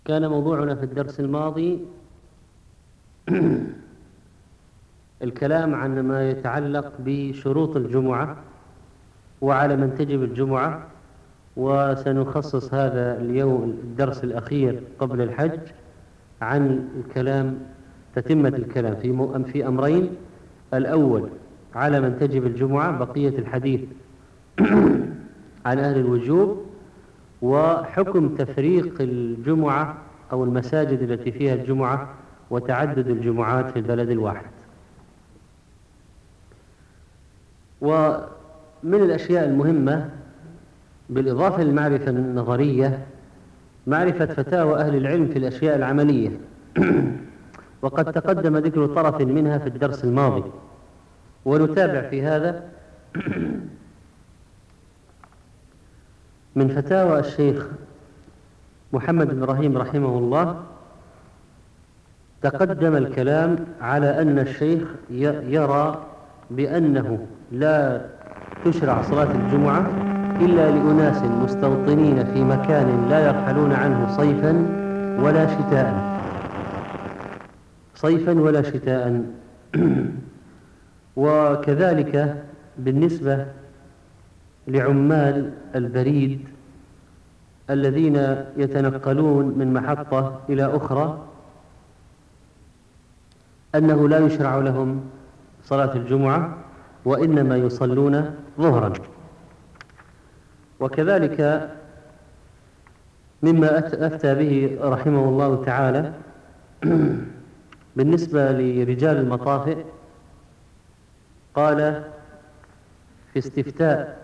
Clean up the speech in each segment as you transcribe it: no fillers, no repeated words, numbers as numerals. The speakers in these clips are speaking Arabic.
كان موضوعنا في الدرس الماضي الكلام عن ما يتعلق بشروط الجمعة وعلى من تجب الجمعة، وسنخصص هذا اليوم الدرس الأخير قبل الحج عن تتمة الكلام في أمرين. الأول على من تجب الجمعة، بقية الحديث عن أهل الوجوب، وحكم تفريق الجمعة أو المساجد التي فيها الجمعة وتعدد الجمعات في البلد الواحد. ومن الأشياء المهمة بالإضافة للمعرفة النظرية معرفة فتاوى أهل العلم في الأشياء العملية وقد تقدم ذكر طرف منها في الدرس الماضي، ونتابع في هذا من فتاوى الشيخ محمد بن إبراهيم رحمه الله. تقدم الكلام على أن الشيخ يرى بأنه لا تشرع صلاة الجمعة إلا لأناس مستوطنين في مكان لا يرحلون عنه صيفا ولا شتاء وكذلك بالنسبة لعمال البريد الذين يتنقلون من محطة إلى أخرى أنه لا يشرع لهم صلاة الجمعة وإنما يصلون ظهرا. وكذلك مما أفتى به رحمه الله تعالى بالنسبة لرجال المطافئ، قال في استفتاء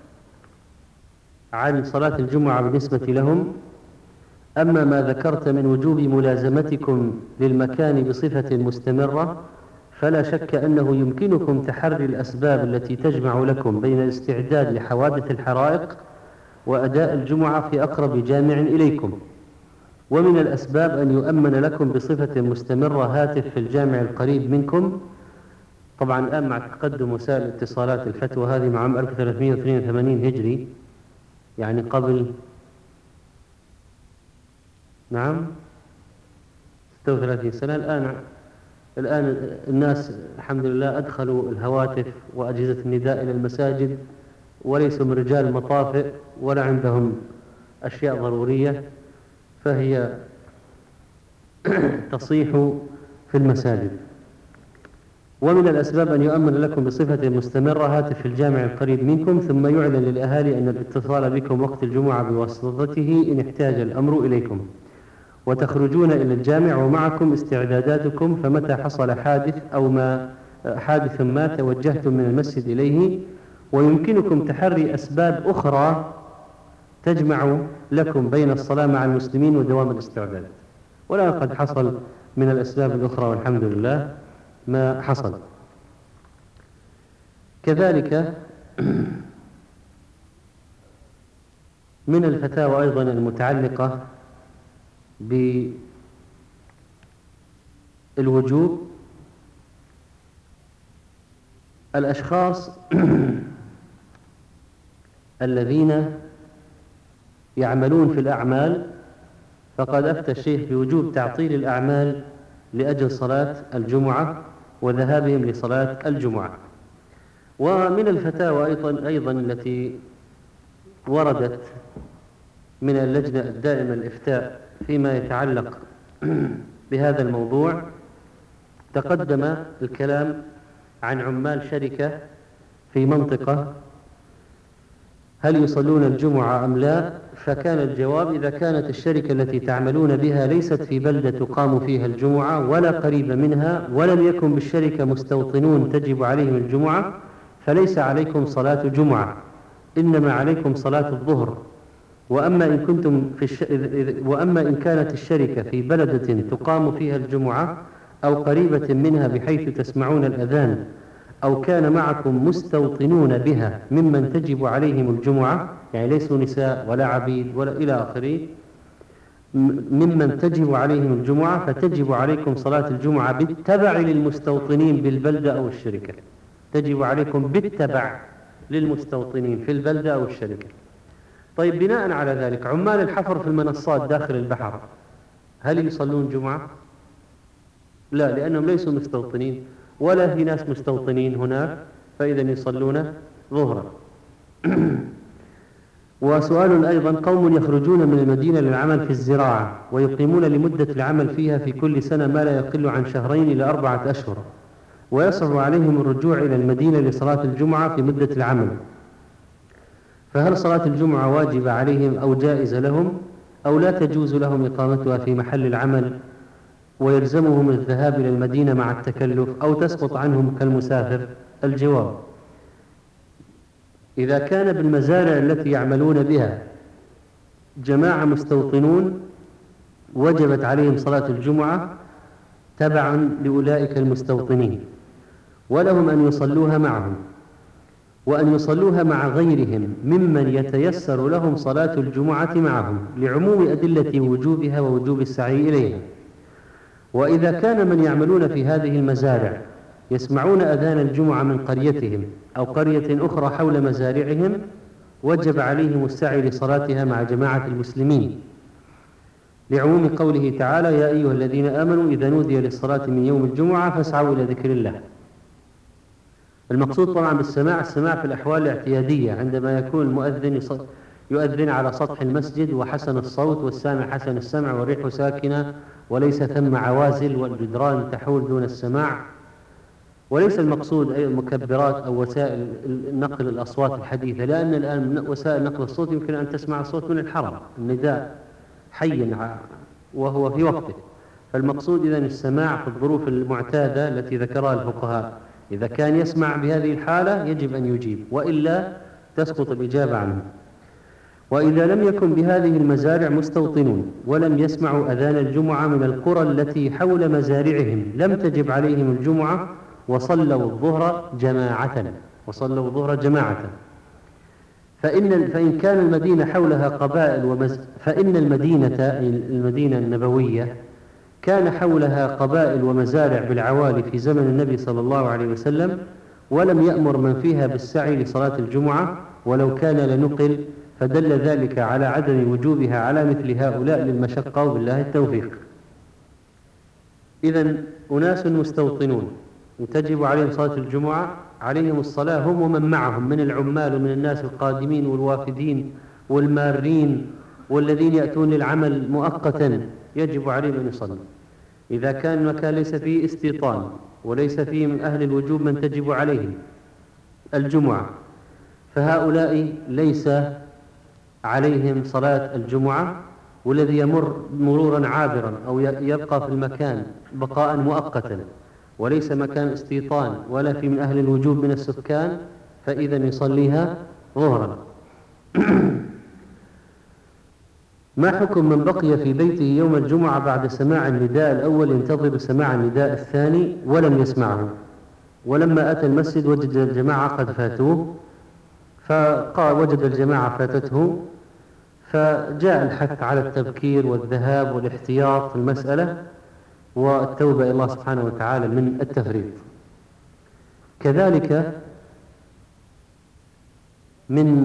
عن صلاة الجمعة بالنسبة لهم: أما ما ذكرت من وجوب ملازمتكم للمكان بصفة مستمرة فلا شك أنه يمكنكم تحري الأسباب التي تجمع لكم بين الاستعداد لحوادث الحرائق وأداء الجمعة في أقرب جامع إليكم، ومن الأسباب أن يؤمن لكم بصفة مستمرة هاتف في الجامع القريب منكم. طبعا الآن مع تقدم وسائل الاتصالات الفتوى هذه مع عام 1382 هجري، يعني قبل 36 سنة. الآن الناس الحمد لله أدخلوا الهواتف وأجهزة النداء إلى المساجد، وليسوا من رجال المطافئ ولا عندهم أشياء ضرورية، فهي تصيح في المساجد. ومن الأسباب أن يؤمن لكم بصفة مستمرة هاتف في الجامع القريب منكم، ثم يعلن للأهالي أن الاتصال بكم وقت الجمعة بواسطته إن احتاج الأمر إليكم، وتخرجون إلى الجامع ومعكم استعداداتكم، فمتى حصل حادث ما توجهتم من المسجد إليه، ويمكنكم تحري أسباب أخرى تجمع لكم بين الصلاة مع المسلمين ودوام الاستعداد. ولا قد حصل من الأسباب الأخرى والحمد لله ما حصل. كذلك من الفتاوى أيضا المتعلقة بالوجوب الأشخاص الذين يعملون في الأعمال، فقد أفتى الشيخ بوجوب تعطيل الأعمال لأجل صلاة الجمعة وذهابهم لصلاة الجمعة. ومن الفتاوى أيضا التي وردت من اللجنة الدائمة للإفتاء فيما يتعلق بهذا الموضوع، تقدم الكلام عن عمال شركة في منطقة هل يصلون الجمعة أم لا، فكان الجواب: إذا كانت الشركة التي تعملون بها ليست في بلدة تقام فيها الجمعة ولا قريبة منها، ولم يكن بالشركة مستوطنون تجب عليهم الجمعة، فليس عليكم صلاة جمعة، إنما عليكم صلاة الظهر. وأما إن كانت الشركة في بلدة تقام فيها الجمعة أو قريبة منها بحيث تسمعون الأذان، أو كان معكم مستوطنون بها ممن تجب عليهم الجمعة، يعني ليسوا نساء ولا عبيد ولا إلى آخره، ممن تجب عليهم الجمعة، فتجب عليكم صلاة الجمعة بالتبع للمستوطنين بالبلدة أو الشركة. تجب عليكم بالتبع للمستوطنين في البلدة أو الشركة. طيب، بناء على ذلك عمال الحفر في المنصات داخل البحر هل يصلون جمعة؟ لا، لأنهم ليسوا مستوطنين ولا في ناس مستوطنين هناك، فإذا يصلون ظهرا. وسؤال أيضا: قوم يخرجون من المدينة للعمل في الزراعة ويقيمون لمدة العمل فيها في كل سنة ما لا يقل عن 2 إلى 4 أشهر، ويصعب عليهم الرجوع إلى المدينة لصلاة الجمعة في مدة العمل، فهل صلاة الجمعة واجبة عليهم أو جائزة لهم، أو لا تجوز لهم إقامتها في محل العمل ويلزمهم الذهاب إلى المدينة مع التكلف، أو تسقط عنهم كالمسافر؟ الجواب: إذا كان بالمزارع التي يعملون بها جماعة مستوطنون وجبت عليهم صلاة الجمعة تبعا لأولئك المستوطنين، ولهم أن يصلوها معهم، وأن يصلوها مع غيرهم ممن يتيسر لهم صلاة الجمعة معهم لعموم أدلة وجوبها ووجوب السعي إليها. وإذا كان من يعملون في هذه المزارع يسمعون أذان الجمعة من قريتهم أو قرية أخرى حول مزارعهم، وجب عليهم السعي لصلاتها مع جماعة المسلمين لعموم قوله تعالى: يا أيها الذين آمنوا إذا نودي للصلاة من يوم الجمعة فاسعوا إلى ذكر الله. المقصود طبعا بالسماع السماع في الأحوال الاعتيادية، عندما يكون المؤذن يؤذن على سطح المسجد وحسن الصوت والسامع حسن السمع والريح ساكنة وليس ثم عوازل والجدران تحول دون السماع. وليس المقصود أي المكبرات أو وسائل نقل الأصوات الحديثة، لأن الآن وسائل نقل الصوت يمكن أن تسمع الصوت من الحرم، النداء حي وهو في وقته. فالمقصود إذن السماع في الظروف المعتادة التي ذكرها الفقهاء، إذا كان يسمع بهذه الحالة يجب أن يجيب، وإلا تسقط الإجابة عنه. وإذا لم يكن بهذه المزارع مستوطنون ولم يسمعوا أذان الجمعة من القرى التي حول مزارعهم لم تجب عليهم الجمعة وصلوا الظهر جماعة. فإن كان المدينة حولها قبائل فإن المدينة النبوية كان حولها قبائل ومزارع بالعوالي في زمن النبي صلى الله عليه وسلم، ولم يأمر من فيها بالسعي لصلاة الجمعة ولو كان لنقل، فدل ذلك على عدم وجوبها على مثل هؤلاء للمشقة، وبالله التوفيق. إذن أناس مستوطنون وتجب عليهم صلاة الجمعة، عليهم الصلاة هم ومن معهم من العمال ومن الناس القادمين والوافدين والمارين والذين يأتون للعمل مؤقتا، يجب عليهم أن يصلوا. إذا كان المكان ليس فيه استيطان وليس فيه من أهل الوجوب من تجب عليهم الجمعة، فهؤلاء ليس عليهم صلاة الجمعة، والذي يمر مرورا عابرا أو يبقى في المكان بقاء مؤقتا وليس مكان استيطان ولا في من أهل الوجوب من السكان، فإذا يصليها ظهرا. ما حكم من بقي في بيته يوم الجمعة بعد سماع النداء الأول ينتظر سماع النداء الثاني ولم يسمعه، ولما أتى المسجد وجد الجماعة قد فاتوه، وجد الجماعة فاتته، فجاء الحث على التبكير والذهاب والاحتياط في المسألة والتوبة إلى الله سبحانه وتعالى من التفريط. كذلك من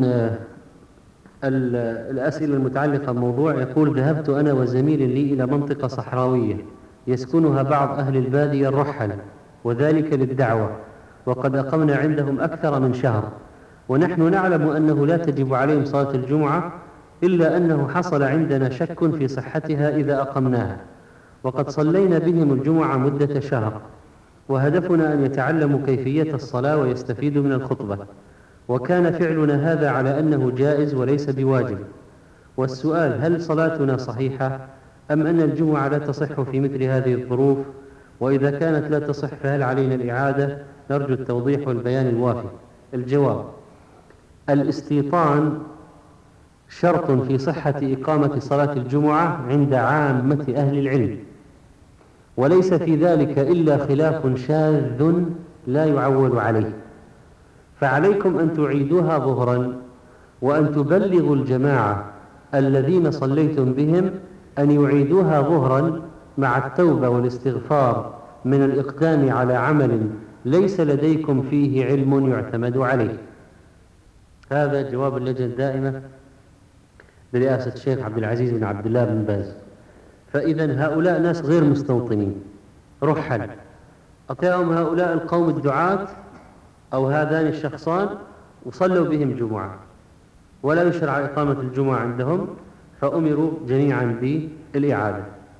الأسئلة المتعلقة بموضوع، يقول: ذهبت أنا وزميل لي إلى منطقة صحراوية يسكنها بعض أهل البادية الرحلة، وذلك للدعوة، وقد أقمنا عندهم أكثر من شهر، ونحن نعلم أنه لا تجب عليهم صلاة الجمعة، إلا أنه حصل عندنا شك في صحتها إذا أقمناها، وقد صلينا بهم الجمعة مدة شهر، وهدفنا أن يتعلموا كيفية الصلاة ويستفيدوا من الخطبة، وكان فعلنا هذا على أنه جائز وليس بواجب. والسؤال: هل صلاتنا صحيحة أم أن الجمعة لا تصح في مثل هذه الظروف؟ وإذا كانت لا تصح فهل علينا الإعادة؟ نرجو التوضيح والبيان الوافي. الجواب: الاستيطان شرط في صحة إقامة صلاة الجمعة عند عامة أهل العلم، وليس في ذلك إلا خلاف شاذ لا يعول عليه، فعليكم أن تعيدوها ظهرا، وأن تبلغوا الجماعة الذين صليتم بهم أن يعيدوها ظهرا مع التوبة والاستغفار من الإقدام على عمل ليس لديكم فيه علم يعتمد عليه. هذا جواب اللجنة الدائمة برئاسة الشيخ عبد العزيز بن عبد الله بن باز. فإذا هؤلاء ناس غير مستوطنين رحل، أطيعهم هؤلاء القوم الدعاة أو هذان الشخصان وصلوا بهم جمعة، ولا يشرع إقامة الجمعة عندهم، فأمروا جميعا بالإعادة.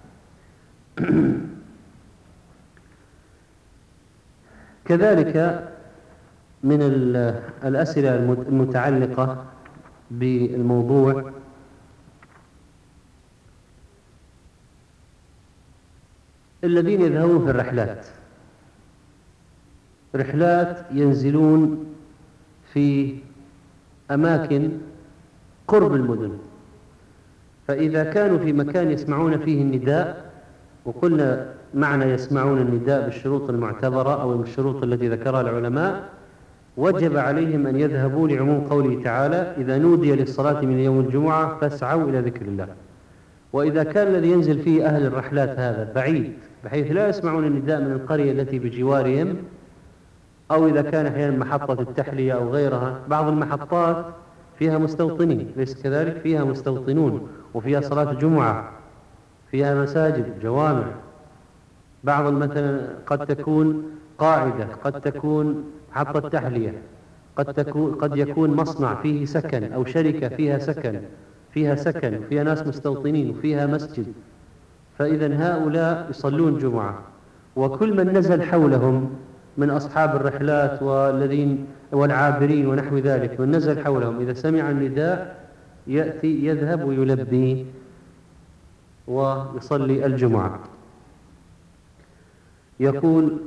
كذلك من الأسئلة المتعلقة بالموضوع الذين يذهبون في رحلات ينزلون في أماكن قرب المدن، فإذا كانوا في مكان يسمعون فيه النداء، وقلنا معنى يسمعون النداء بالشروط المعتبرة أو بالشروط التي ذكرها العلماء، وجب عليهم أن يذهبوا لعموم قوله تعالى: إذا نودي للصلاة من يوم الجمعة فاسعوا إلى ذكر الله. وإذا كان الذي ينزل فيه أهل الرحلات هذا بعيد بحيث لا يسمعون النداء من القرية التي بجوارهم، أو إذا كان أحيانا محطة التحلية أو غيرها، بعض المحطات فيها مستوطنين، ليس كذلك؟ فيها مستوطنون وفيها صلاة جمعة، فيها مساجد، جوامع، بعض مثلا قد تكون قاعدة، قد تكون محطة تحلية، قد يكون مصنع فيه سكن أو شركة فيها سكن فيها ناس مستوطنين وفيها مسجد، فإذا هؤلاء يصلون جمعة، وكل من نزل حولهم من أصحاب الرحلات والذين والعابرين ونحو ذلك، من نزل حولهم إذا سمع النداء يأتي يذهب ويلبي ويصلي الجمعة. يقول: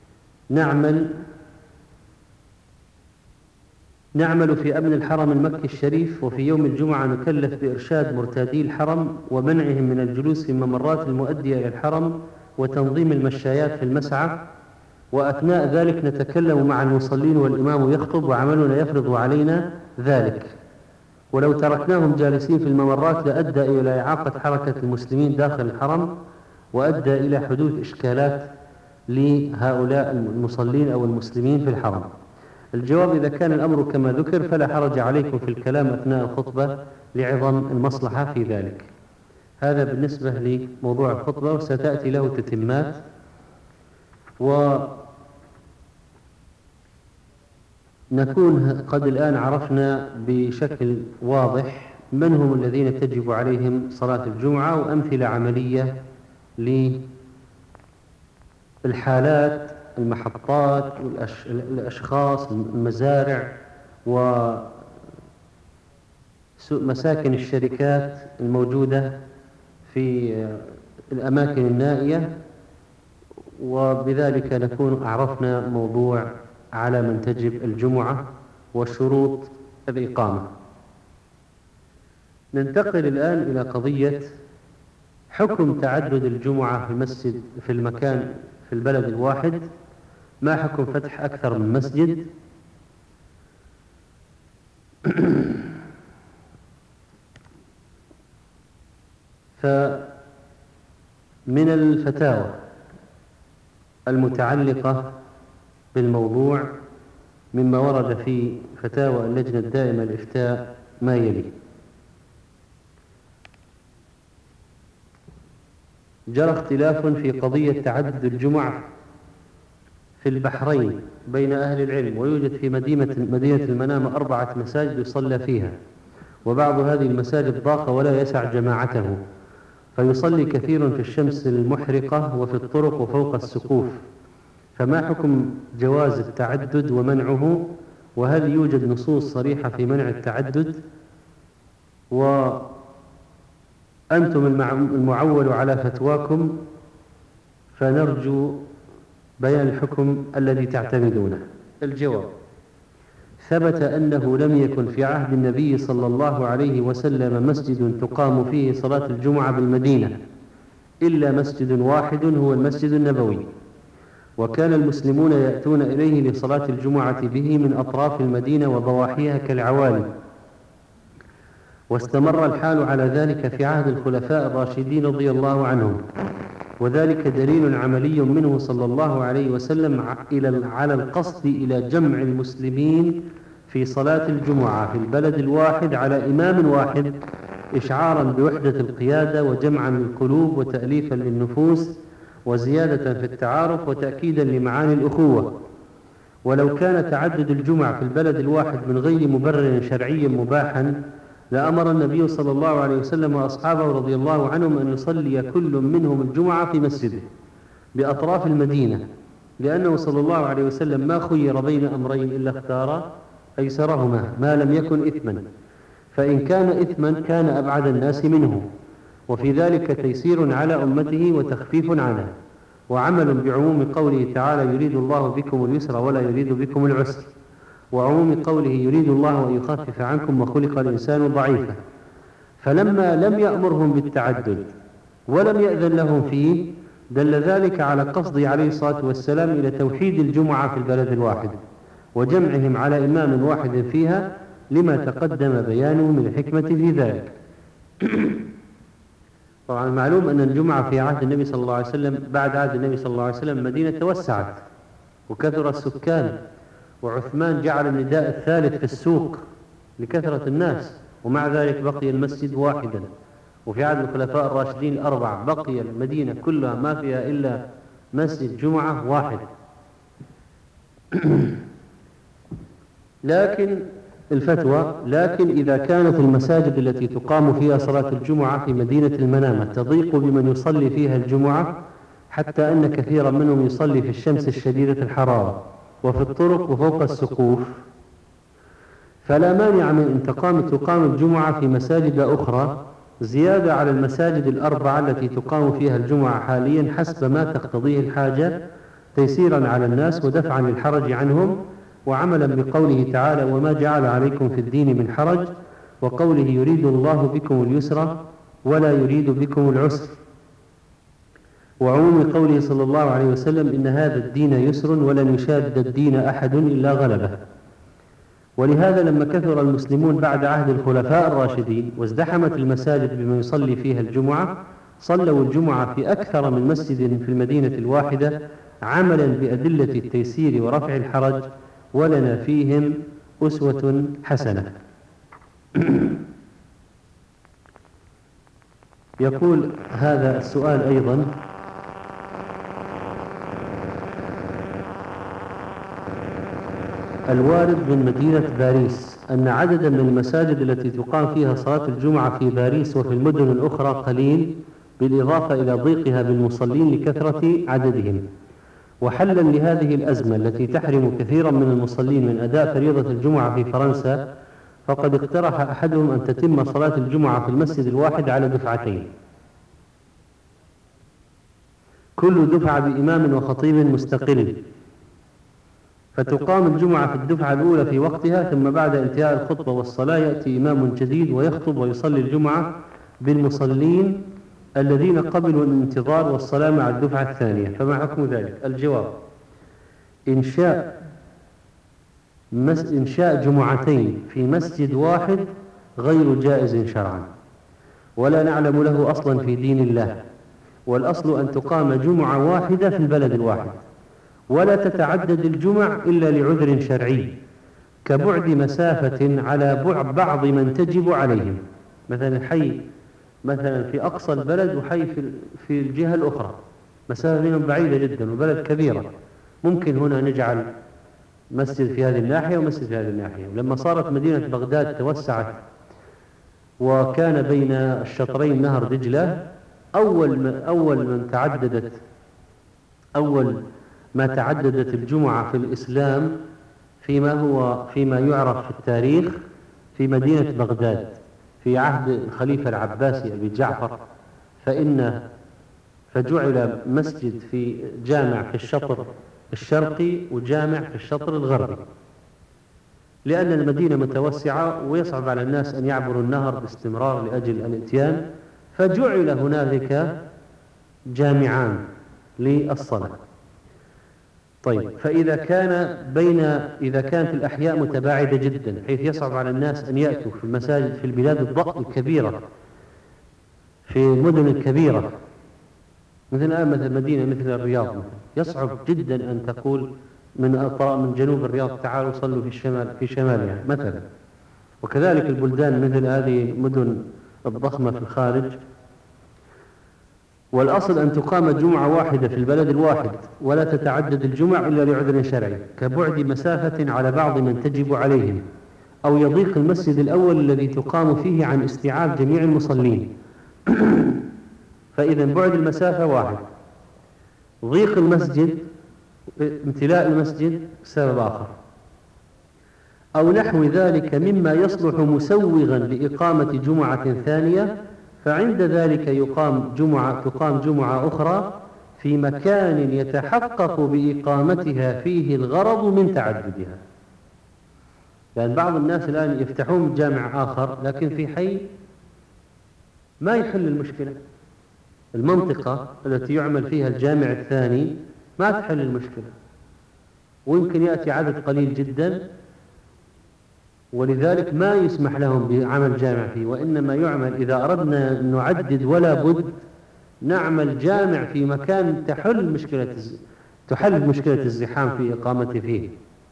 نعمل في أمن الحرم المكي الشريف، وفي يوم الجمعة نكلف بإرشاد مرتادي الحرم ومنعهم من الجلوس في الممرات المؤدية إلى الحرم وتنظيم المشايات في المسعى، وأثناء ذلك نتكلم مع المصلين والإمام يخطب، وعملنا يفرض علينا ذلك، ولو تركناهم جالسين في الممرات لأدى إلى إعاقة حركة المسلمين داخل الحرم، وأدى إلى حدوث إشكالات لهؤلاء المصلين أو المسلمين في الحرم. الجواب: إذا كان الأمر كما ذكر فلا حرج عليكم في الكلام أثناء الخطبة لعظم المصلحة في ذلك. هذا بالنسبة لموضوع الخطبة، وستأتي له تتمات. ونكون قد الآن عرفنا بشكل واضح من هم الذين تجب عليهم صلاة الجمعة، وأمثلة عملية للحالات، المحطات، الأشخاص، المزارع، ومساكن الشركات الموجودة في الأماكن النائية، وبذلك نكون أعرفنا موضوع على من تجب الجمعة وشروط الإقامة. ننتقل الآن إلى قضية حكم تعدد الجمعة في المسجد في المكان في البلد الواحد. ما حكم فتح أكثر من مسجد؟ فمن الفتاوى المتعلقة بالموضوع مما ورد في فتاوى اللجنة الدائمة للإفتاء ما يلي: جرى اختلاف في قضية تعدد الجمع في البحرين بين أهل العلم، ويوجد في مدينة المنامة 4 مساجد يصلى فيها، وبعض هذه المساجد ضاق ولا يسع جماعته، فيصلي كثير في الشمس المحرقة وفي الطرق وفوق السقوف، فما حكم جواز التعدد ومنعه؟ وهل يوجد نصوص صريحة في منع التعدد؟ وأنتم المعول على فتواكم، فنرجو بيان الحكم الذي تعتمدونه. الجواب: ثبت أنه لم يكن في عهد النبي صلى الله عليه وسلم مسجد تقام فيه صلاة الجمعة بالمدينة إلا مسجد واحد هو المسجد النبوي، وكان المسلمون يأتون إليه لصلاة الجمعة به من أطراف المدينة وضواحيها كالعوالي، واستمر الحال على ذلك في عهد الخلفاء الراشدين رضي الله عنهم، وذلك دليل عملي منه صلى الله عليه وسلم على القصد إلى جمع المسلمين في صلاة الجمعة في البلد الواحد على إمام واحد إشعارا بوحدة القيادة وجمعا للقلوب وتأليفا للنفوس وزيادة في التعارف وتأكيدا لمعاني الأخوة. ولو كان تعدد الجمع في البلد الواحد من غير مبرر شرعي مباحا لأمر النبي صلى الله عليه وسلم وأصحابه رضي الله عنهم أن يصلي كل منهم الجمعة في مسجده بأطراف المدينة، لأنه صلى الله عليه وسلم ما خير بين أمرين إلا اختار أيسرهما ما لم يكن إثما، فإن كان إثما كان أبعد الناس منه، وفي ذلك تيسير على أمته وتخفيف عنها، وعمل بعموم قوله تعالى يريد الله بكم اليسر ولا يريد بكم العسر، وعموم قوله يريد الله أن يخفف عنكم وخلق الإنسان ضعيفا. فلما لم يأمرهم بالتعدد ولم يأذن لهم فيه دل ذلك على قصده عليه الصلاة والسلام إلى توحيد الجمعة في البلد الواحد وجمعهم على إمام واحد فيها، لما تقدم بيانه من الحكمة في ذلك. طبعا معلوم أن الجمعة في عهد النبي صلى الله عليه وسلم، بعد عهد النبي صلى الله عليه وسلم المدينة توسعت وكثر السكان، وعثمان جعل النداء الثالث في السوق لكثرة الناس، ومع ذلك بقي المسجد واحدا. وفي عهد الخلفاء الراشدين الأربعة بقي المدينة كلها ما فيها إلا مسجد جمعة واحد. لكن إذا كانت المساجد التي تقام فيها صلاة الجمعة في مدينة المنامة تضيق بمن يصلي فيها الجمعة حتى أن كثيرا منهم يصلي في الشمس الشديدة الحرارة وفي الطرق وفوق السقوف، فلا مانع من أن تقام الجمعة في مساجد أخرى زيادة على المساجد الأربعة التي تقام فيها الجمعة حاليا حسب ما تقتضيه الحاجة، تيسيرا على الناس ودفعا للحرج عنهم، وعملا بقوله تعالى وما جعل عليكم في الدين من حرج، وقوله يريد الله بكم اليسر ولا يريد بكم العسر، وعموم قوله صلى الله عليه وسلم إن هذا الدين يسر ولن يشاد الدين أحد إلا غلبه. ولهذا لما كثر المسلمون بعد عهد الخلفاء الراشدين وازدحمت المساجد بمن يصلي فيها الجمعة، صلوا الجمعة في أكثر من مسجد في المدينة الواحدة عملا بأدلة التيسير ورفع الحرج، ولنا فيهم أسوة حسنة. يقول هذا السؤال أيضا: الوارد من مدينة باريس أن عددا من المساجد التي تقام فيها صلاة الجمعة في باريس وفي المدن الأخرى قليل، بالإضافة إلى ضيقها بالمصلين لكثرة عددهم. وحلا لهذه الأزمة التي تحرم كثيرا من المصلين من أداء فريضة الجمعة في فرنسا، فقد اقترح أحدهم أن تتم صلاة الجمعة في المسجد الواحد على دفعتين، كل دفعة بإمام وخطيب مستقل، فتقام الجمعة في الدفعة الأولى في وقتها، ثم بعد انتهاء الخطبة والصلاة يأتي إمام جديد ويخطب ويصلي الجمعة بالمصلين الذين قبلوا الانتظار والصلاة مع الدفعة الثانية. فما حكم ذلك؟ الجواب: إنشاء جمعتين في مسجد واحد غير جائز شرعا، ولا نعلم له أصلا في دين الله، والأصل أن تقام جمعة واحدة في البلد الواحد، ولا تتعدد الجمع إلا لعذر شرعي كبعد مسافة على بعض من تجب عليهم، مثلا حي مثلا في أقصى البلد وحي في الجهة الأخرى، مسافة بينهم بعيدة جدا وبلد كبيرة، ممكن هنا نجعل مسجد في هذه الناحية ومسجد في هذه الناحية. لما صارت مدينة بغداد توسعت وكان بين الشطرين نهر دجلة، أول ما تعددت الجمعة في الإسلام فيما يعرف في التاريخ في مدينة بغداد في عهد الخليفة العباسي أبي جعفر، فجعل مسجد في جامع في الشطر الشرقي وجامع في الشطر الغربي، لأن المدينة متوسعة ويصعب على الناس أن يعبروا النهر باستمرار لأجل الاتيان، فجعل هنالك جامعان للصلاة. طيب، فإذا كانت الأحياء متباعدة جدا حيث يصعب على الناس أن يأتوا في المساجد في البلاد الكبيرة في المدن الكبيرة، مثل مدينة مثل الرياض مثلا، يصعب جدا أن تقول من جنوب الرياض تعالوا صلوا في شمالها مثلا. وكذلك البلدان مثل هذه مدن الضخمة في الخارج. والأصل أن تقام جمعة واحدة في البلد الواحد، ولا تتعدد الجمع إلا لعذر شرعي، كبعد مسافة على بعض من تجب عليهم، أو يضيق المسجد الأول الذي تقام فيه عن استيعاب جميع المصلين. فإذا بعد المسافة واحد، ضيق المسجد، امتلاء المسجد سبب آخر، أو نحو ذلك مما يصلح مسوغا لإقامة جمعة ثانية، فعند ذلك تقام جمعة أخرى في مكان يتحقق بإقامتها فيه الغرض من تعددها. لأن بعض الناس الآن يفتحون جامع آخر لكن في حي ما يحل المشكلة، المنطقة التي يعمل فيها الجامع الثاني ما تحل المشكلة، ويمكن يأتي عدد قليل جدا، ولذلك ما يسمح لهم بعمل جامع فيه، وإنما يعمل إذا أردنا أن نعدد ولا بد نعمل جامع في مكان تحل مشكلة الزحام في إقامته فيه.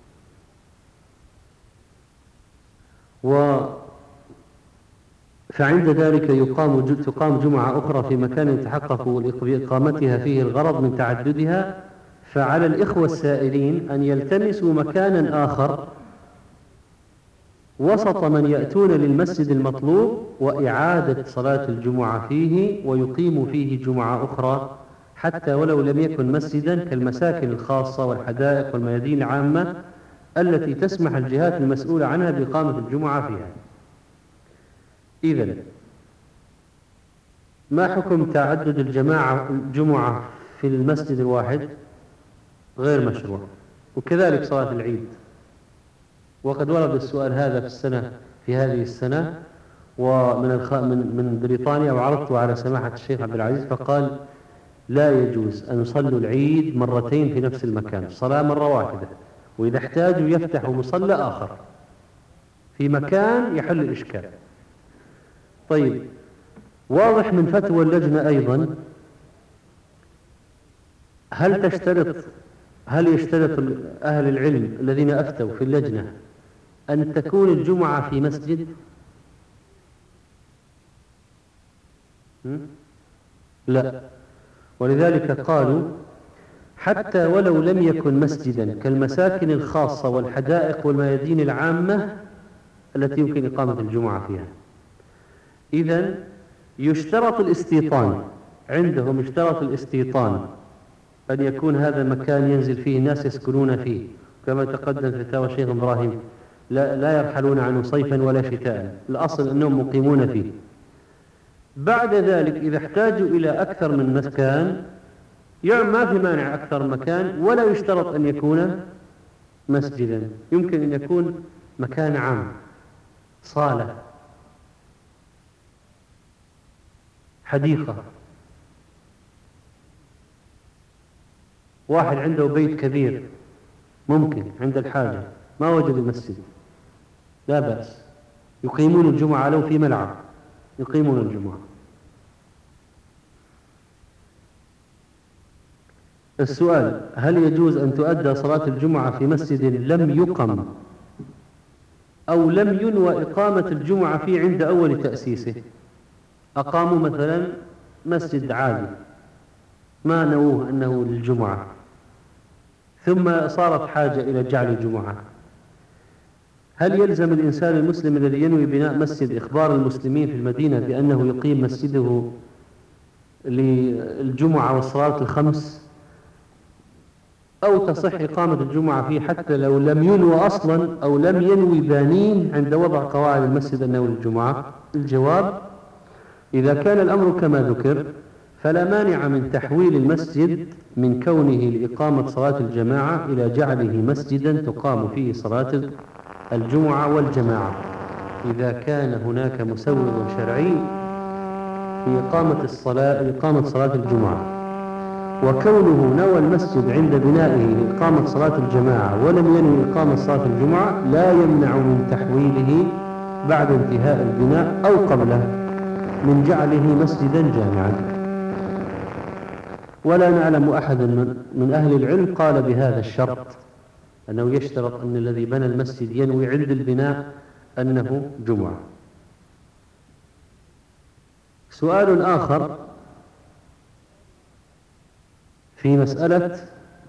فعند ذلك تقام جمعة أخرى في مكان يتحقق بإقامتها فيه الغرض من تعددها. فعلى الإخوة السائلين أن يلتمسوا مكانا آخر وسط من يأتون للمسجد المطلوب وإعادة صلاة الجمعة فيه، ويقيموا فيه جمعة أخرى حتى ولو لم يكن مسجدا، كالمساكن الخاصة والحدائق والميادين العامة التي تسمح الجهات المسؤولة عنها بإقامة الجمعة فيها. إذن ما حكم تعدد الجمعة في المسجد الواحد؟ غير مشروع، وكذلك صلاة العيد. وقد ورد السؤال هذا في هذه السنة من بريطانيا، وعرضته على سماحة الشيخ عبد العزيز فقال لا يجوز أن يصلوا العيد مرتين في نفس المكان، صلاة مرة واحدة، وإذا احتاجوا يفتحوا مصلى آخر في مكان يحل الإشكال. طيب، واضح من فتوى اللجنة أيضا، هل يشترط أهل العلم الذين أفتوا في اللجنة أن تكون الجمعة في مسجد؟ لا، ولذلك قالوا حتى ولو لم يكن مسجدا كالمساكن الخاصة والحدائق والميادين العامة التي يمكن إقامة الجمعة فيها. إذن يشترط الاستيطان عندهم، يشترط الاستيطان أن يكون هذا مكان ينزل فيه الناس يسكنون فيه، كما تقدم في فتاوى الشيخ إبراهيم، لا يرحلون عنه صيفا ولا شتاء، الأصل أنهم مقيمون فيه. بعد ذلك إذا احتاجوا إلى أكثر من مكان ما في مانع أكثر مكان، ولا يشترط أن يكون مسجدا، يمكن أن يكون مكان عام، صالة، حديقة، واحد عنده بيت كبير ممكن عند الحاجة ما وجد المسجد، لا بأس، يقيمون الجمعة لو في ملعب يقيمون الجمعة. السؤال: هل يجوز أن تؤدى صلاة الجمعة في مسجد لم يقم أو لم ينوى إقامة الجمعة فيه عند أول تأسيسه؟ أقاموا مثلا مسجد عادي ما نووه أنه للجمعة، ثم صارت حاجة إلى جعل جمعة، هل يلزم الإنسان المسلم الذي ينوي بناء مسجد إخبار المسلمين في المدينة بأنه يقيم مسجده للجمعة والصلاة الخمس، أو تصح إقامة الجمعة فيه حتى لو لم ينوى أصلا أو لم ينوي بانين عند وضع قواعد المسجد أنه للجمعة؟ الجواب: إذا كان الأمر كما ذكر فلا مانع من تحويل المسجد من كونه لإقامة صلاة الجماعة إلى جعله مسجدا تقام فيه صلاة الجمعة والجماعة، إذا كان هناك مسوغ شرعي في إقامة صلاة الجمعة. وكونه نوى المسجد عند بنائه لإقامة صلاة الجماعة ولم ينوي إقامة صلاة الجمعة لا يمنع من تحويله بعد انتهاء البناء أو قبله من جعله مسجدا جامعا. ولا نعلم أحدا من أهل العلم قال بهذا الشرط، أنه يشترط أن الذي بنى المسجد ينوي عند البناء أنه جمعة. سؤال آخر في مسألة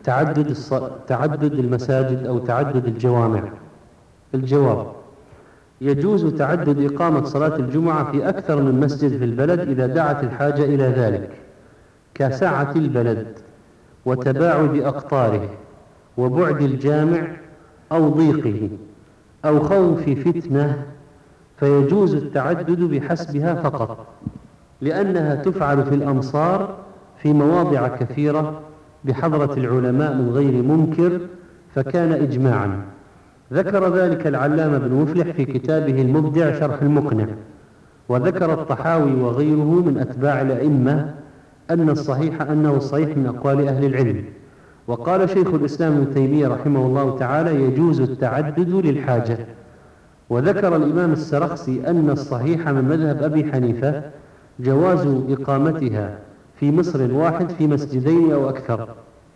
تعدد المساجد أو تعدد الجوامع. الجواب: يجوز تعدد إقامة صلاة الجمعة في أكثر من مسجد في البلد إذا دعت الحاجة إلى ذلك، كسعة البلد وتباعد أقطاره وبعد الجامع أو ضيقه أو خوف فتنة، فيجوز التعدد بحسبها فقط، لأنها تفعل في الأمصار في مواضع كثيرة بحضرة العلماء من غير منكر، فكان إجماعا. ذكر ذلك العلامة بن مفلح في كتابه المبدع شرح المقنع، وذكر الطحاوي وغيره من أتباع الأئمة أنه الصحيح من أقوال أهل العلم. وقال شيخ الإسلام ابن تيمية رحمه الله تعالى: يجوز التعدد للحاجة. وذكر الإمام السرخسي أن الصحيح من مذهب أبي حنيفة جواز إقامتها في مصر واحد في مسجدين أو أكثر.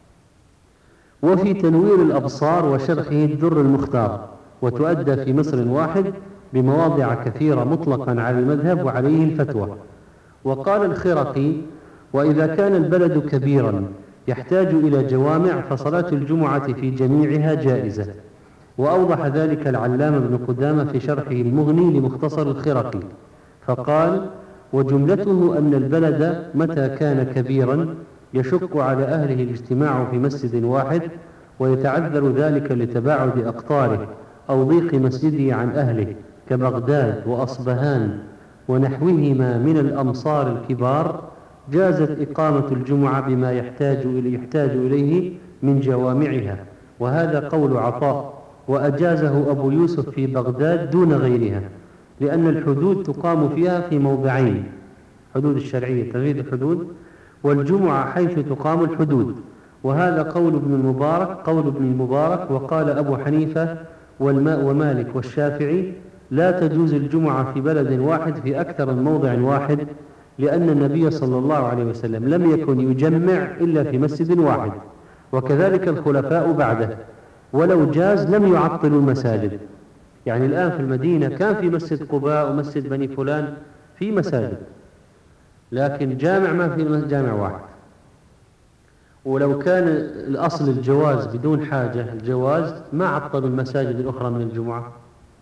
وفي تنوير الأبصار وشرحه الدر المختار: وتؤدى في مصر واحد بمواضع كثيرة مطلقا على المذهب وعليه الفتوى. وقال الخرقي: وإذا كان البلد كبيرا يحتاج إلى جوامع فصلاة الجمعة في جميعها جائزة. وأوضح ذلك العلامة ابن قدامة في شرحه المغني لمختصر الخرقي، فقال: وجملته أن البلد متى كان كبيرا يشق على أهله الاجتماع في مسجد واحد، ويتعذر ذلك لتباعد أقطاره أو ضيق مسجده عن أهله، كبغداد وأصبهان ونحوهما من الأمصار الكبار، جازت إقامة الجمعة بما يحتاج إليه من جوامعها. وهذا قول عطاء، وأجازه أبو يوسف في بغداد دون غيرها، لأن الحدود تقام فيها في موضعين: حدود الشرعية تغيير الحدود، والجمعة حيث تقام الحدود. وهذا قول ابن المبارك. وقال أبو حنيفة ومالك والشافعي: لا تجوز الجمعة في بلد واحد في أكثر من موضع واحد، لأن النبي صلى الله عليه وسلم لم يكن يجمع إلا في مسجد واحد، وكذلك الخلفاء بعده، ولو جاز لم يعطلوا المساجد. يعني الآن في المدينة كان في مسجد قباء ومسجد بني فلان في مساجد، لكن جامع ما في جامع واحد. ولو كان الأصل الجواز بدون حاجة الجواز، ما عطلوا المساجد الأخرى من الجمعة.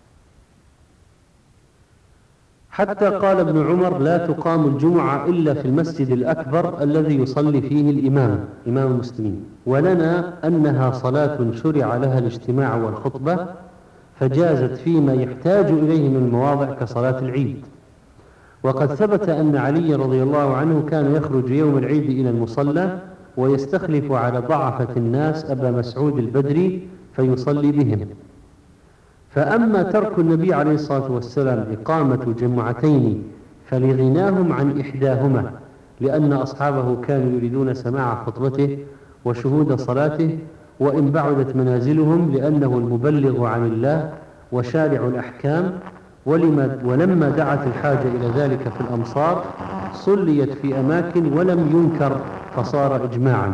حتى قال ابن عمر: لا تقام الجمعة إلا في المسجد الأكبر الذي يصلي فيه الإمام المسلمين. ولنا أنها صلاة شرع لها الاجتماع والخطبة، فجازت فيما يحتاج إليه من المواضع كصلاة العيد. وقد ثبت أن علي رضي الله عنه كان يخرج يوم العيد إلى المصلى ويستخلف على ضعفة الناس أبا مسعود البدري فيصلي بهم. فأما ترك النبي عليه الصلاة والسلام إقامة جمعتين فلغناهم عن إحداهما، لأن أصحابه كانوا يريدون سماع خطبته وشهود صلاته، وإن بعدت منازلهم، لأنه المبلغ عن الله وشارع الأحكام. ولما دعت الحاجة إلى ذلك في الأمصار صليت في أماكن ولم ينكر، فصار إجماعا.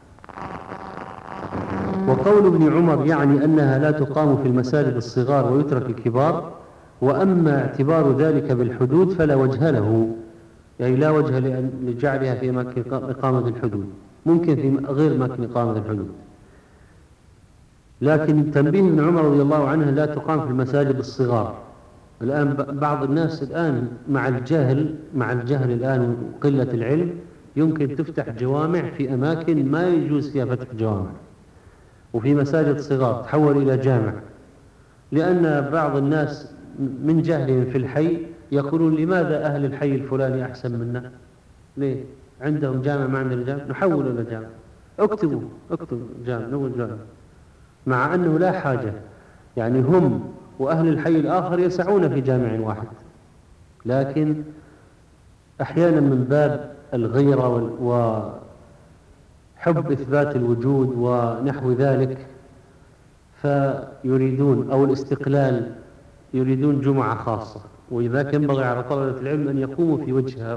وقول ابن عمر يعني أنها لا تقام في المساجد الصغار ويترك الكبار. وأما اعتبار ذلك بالحدود فلا وجه له، يعني لا وجه لجعلها في أماكن إقامة الحدود، ممكن في غير أماكن إقامة الحدود. لكن تنبيه ابن عمر رضي الله عنه لا تقام في المساجد الصغار. الآن بعض الناس الآن مع الجهل الآن وقلة العلم يمكن تفتح جوامع في أماكن ما يجوز فيها فتح جوامع، وفي مساجد صغار تحول إلى جامع، لأن بعض الناس من جهلهم في الحي يقولون: لماذا أهل الحي الفلاني أحسن منا؟ ليه؟ عندهم جامع ما عندنا جامع، نحول إلى جامع. اكتب جامع، نقول جامع، مع أنه لا حاجة. يعني هم وأهل الحي الآخر يسعون في جامع واحد، لكن أحيانا من باب الغيرة وحب إثبات الوجود ونحو ذلك فيريدون، أو الاستقلال، يريدون جمعة خاصة. ولذلك ينبغي على طلبة العلم أن يقوموا في وجه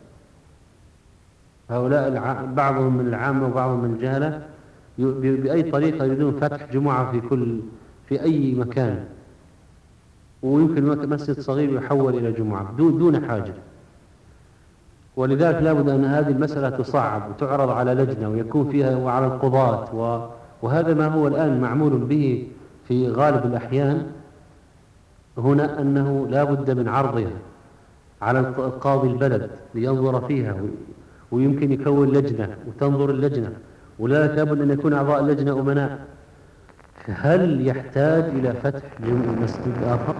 هؤلاء بعضهم من العامة وبعضهم من الجهلة بأي طريقة يريدون فتح جمعة في أي مكان، ويمكن مسجد صغير يحول إلى جمعة دون حاجة. ولذلك لابد أن هذه المسألة تصعب وتعرض على لجنة ويكون فيها وعلى القضاة، وهذا ما هو الآن معمول به في غالب الأحيان هنا، أنه لا بد من عرضها على قاضي البلد لينظر فيها، ويمكن يكون لجنة وتنظر اللجنة، ولذلك لابد أن يكون أعضاء اللجنة أمناء. هل يحتاج إلى فتح مسجد آخر؟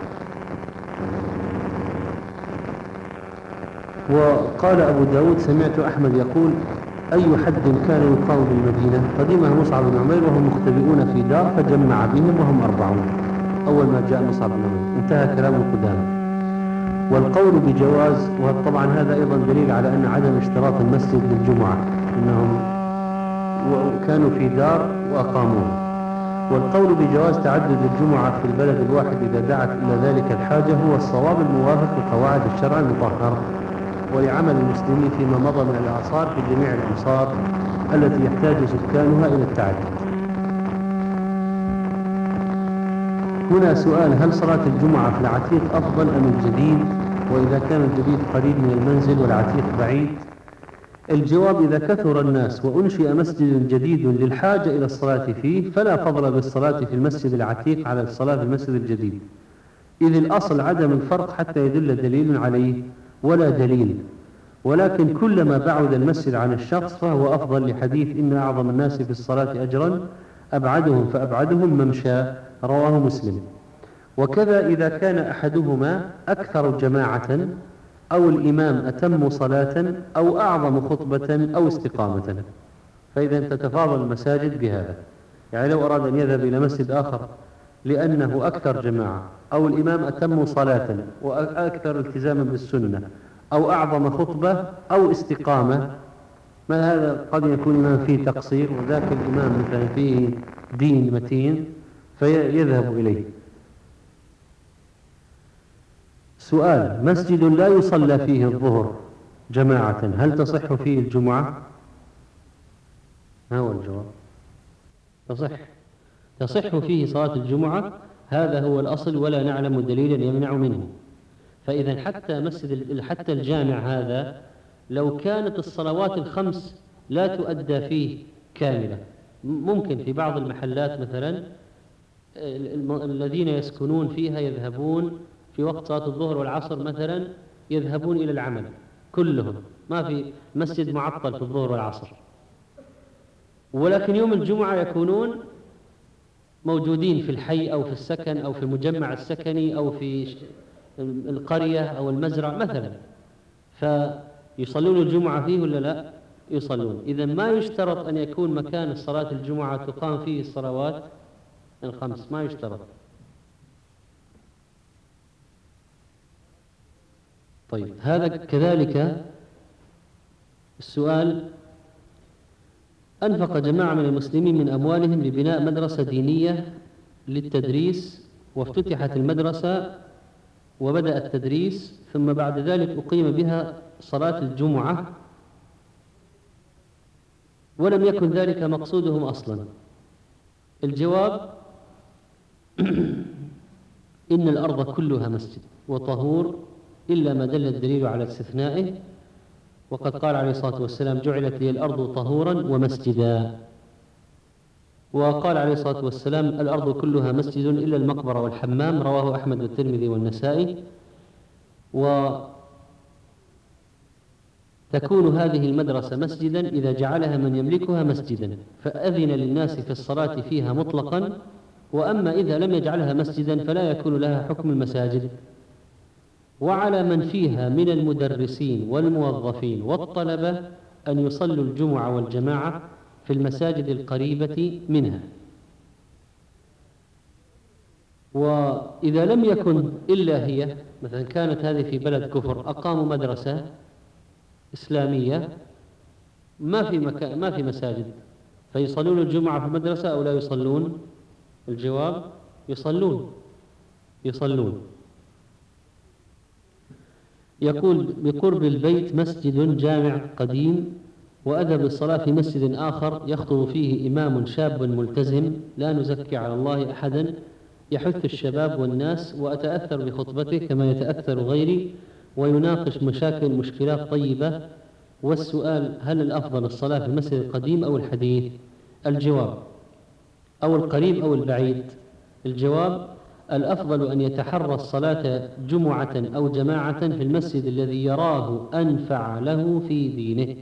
وقال أبو داود: سمعت أحمد يقول: أي حد كان يقام بالمدينة قدمها مصعب بن عمير وهم مختبئون في دار فجمع بهم وهم 40 أول ما جاء مصعب بن عمير. انتهى كلام القدامى. والقول بجواز، وطبعا هذا أيضا دليل على أن عدم اشتراط المسجد للجمعة، أنهم كانوا في دار وأقاموها. والقول بجواز تعدد الجمعة في البلد الواحد إذا دعت إلى ذلك الحاجة هو الصواب الموافق لقواعد الشرع المطهر ولعمل المسلمين فيما مضى من الآثار في جميع الأمصار التي يحتاج سكانها إلى التعدد. هنا سؤال: هل صلاة الجمعة في العتيق أفضل أم الجديد؟ وإذا كان الجديد قريب من المنزل والعتيق بعيد؟ الجواب: إذا كثر الناس وأنشئ مسجد جديد للحاجة إلى الصلاة فيه فلا فضل بالصلاة في المسجد العتيق على الصلاة في المسجد الجديد، إذ الأصل عدم الفرق حتى يدل دليل عليه ولا دليل، ولكن كلما بعد المسجد عن الشخص فهو أفضل، لحديث: إن أعظم الناس في الصلاة أجرا أبعدهم فأبعدهم ممشى، رواه مسلم. وكذا إذا كان أحدهما أكثر جماعة أو الإمام أتم صلاة أو أعظم خطبة أو استقامة، فإذا تتفاضل المساجد بهذا. يعني لو أراد أن يذهب إلى مسجد آخر لأنه أكثر جماعة أو الإمام أتم صلاة وأكثر التزاما بالسنة أو أعظم خطبة أو استقامة، ما هذا قد يكون الإمام فيه تقصير وذاك الإمام مثلا فيه دين متين فيذهب إليه. سؤال: مسجد لا يصلى فيه الظهر جماعة هل تصح فيه الجمعة؟ ما هو الجواب؟ تصح فيه صلاة الجمعة، هذا هو الأصل، ولا نعلم دليلا يمنع منه. فإذا حتى الجامع هذا لو كانت الصلوات الخمس لا تؤدى فيه كاملة، ممكن في بعض المحلات مثلا الذين يسكنون فيها يذهبون في وقت صلاة الظهر والعصر مثلا يذهبون إلى العمل كلهم، ما في مسجد معطل في الظهر والعصر، ولكن يوم الجمعة يكونون موجودين في الحي أو في السكن أو في المجمع السكني أو في القرية أو المزرعة مثلا، فيصلون الجمعة فيه ولا لا؟ يصلون. إذا ما يشترط أن يكون مكان الصلاة الجمعة تقام فيه الصلوات الخمس، ما يشترط. طيب، هذا كذلك السؤال: أنفق جماعة من المسلمين من أموالهم لبناء مدرسة دينية للتدريس، وافتتحت المدرسة وبدأ التدريس، ثم بعد ذلك أقيم بها صلاة الجمعة ولم يكن ذلك مقصودهم أصلا. الجواب: إن الأرض كلها مسجد وطهور إلا ما دل الدليل على استثنائه، وقد قال عليه الصلاة والسلام: جعلت لي الأرض طهورا ومسجدا. وقال عليه الصلاة والسلام: الأرض كلها مسجد إلا المقبرة والحمام، رواه أحمد والترمذي والنسائي. وتكون هذه المدرسة مسجدا إذا جعلها من يملكها مسجدا فأذن للناس في الصلاة فيها مطلقا، وأما إذا لم يجعلها مسجدا فلا يكون لها حكم المساجد. وعلى من فيها من المدرسين والموظفين والطلبة أن يصلوا الجمعة والجماعة في المساجد القريبة منها. وإذا لم يكن إلا هي، مثلا كانت هذه في بلد كفر أقاموا مدرسة إسلامية ما في مساجد، فيصلون الجمعة في المدرسة أو لا يصلون؟ الجواب: يصلون. يقول: بقرب البيت مسجد جامع قديم، وأذهب للصلاة في مسجد آخر يخطب فيه إمام شاب ملتزم، لا نزكي على الله أحدا، يحث الشباب والناس، وأتأثر بخطبته كما يتأثر غيري، ويناقش مشكلات طيبة والسؤال: هل الأفضل الصلاة في المسجد القديم أو الحديث؟ الجواب: أو القريب أو البعيد. الجواب: الأفضل أن يتحرى الصلاة جمعة أو جماعة في المسجد الذي يراه أنفع له في دينه،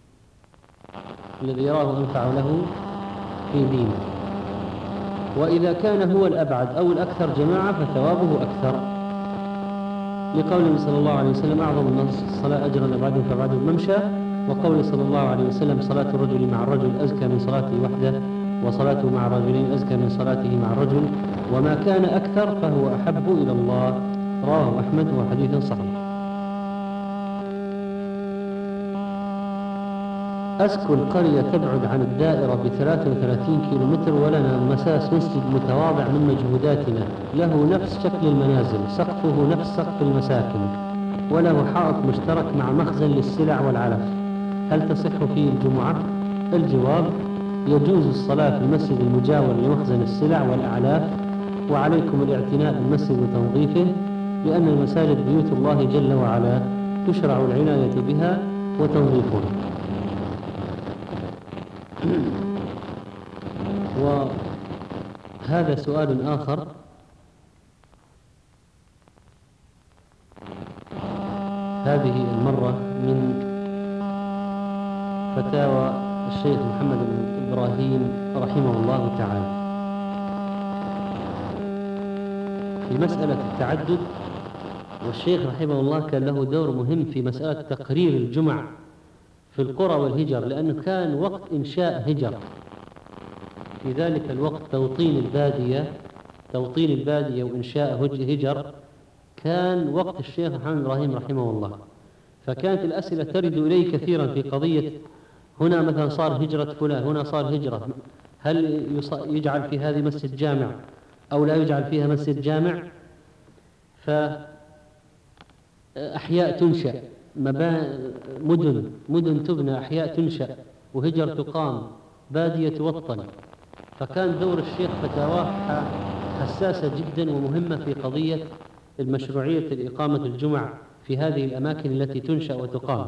الذي يراه أنفع له في دينه. وإذا كان هو الأبعد أو الأكثر جماعة فثوابه أكثر، لقوله صلى الله عليه وسلم: أعظم الناس الصلاة أجرا أبعدهم فأبعدهم ممشى. وقوله صلى الله عليه وسلم: صلاة الرجل مع الرجل أزكى من صلاته وحده، وصلاته مع الرجلين أزكى من صلاته مع الرجل، وما كان أكثر فهو أحب إلى الله. رواه أحمد وحديث صحيح. أسكن قرية تبعد عن الدائرة ب33 كيلومتر، ولنا مساس مسجد متواضع من مجهوداتنا، له نفس شكل المنازل، سقفه نفس سقف المساكن، وله حائط مشترك مع مخزن للسلع والعلف. هل تصح فيه الجمعة؟ الجواب: يجوز الصلاة في المسجد المجاور لمخزن السلع والأعلاف، وعليكم الاعتناء بالمسجد وتنظيفه، لأن المساجد بيوت الله جل وعلا، تشرع العناية بها وتنظيفها. وهذا سؤال آخر: هذه المرة من فتاوى الشيخ محمد بن إبراهيم رحمه الله تعالى في مسألة التعدد. والشيخ رحمه الله كان له دور مهم في مسألة تقرير الجمع في القرى والهجر، لأنه كان وقت إنشاء هجر، في ذلك الوقت توطين البادية وإنشاء هجر كان وقت الشيخ محمد بن إبراهيم رحمه الله. فكانت الأسئلة ترد إليه كثيرا في قضية: هنا مثلا صار هجرة فلان، هنا صار هجرة، هل يجعل في هذه مسجد جامع أو لا يجعل فيها مسجد جامع؟ فأحياء تنشأ، مدن تبنى، أحياء تنشأ، وهجر تقام، بادية توطن. فكان دور الشيخ فتاواه حساسة جدا ومهمة في قضية المشروعية لإقامة الجمع في هذه الأماكن التي تنشأ وتقام.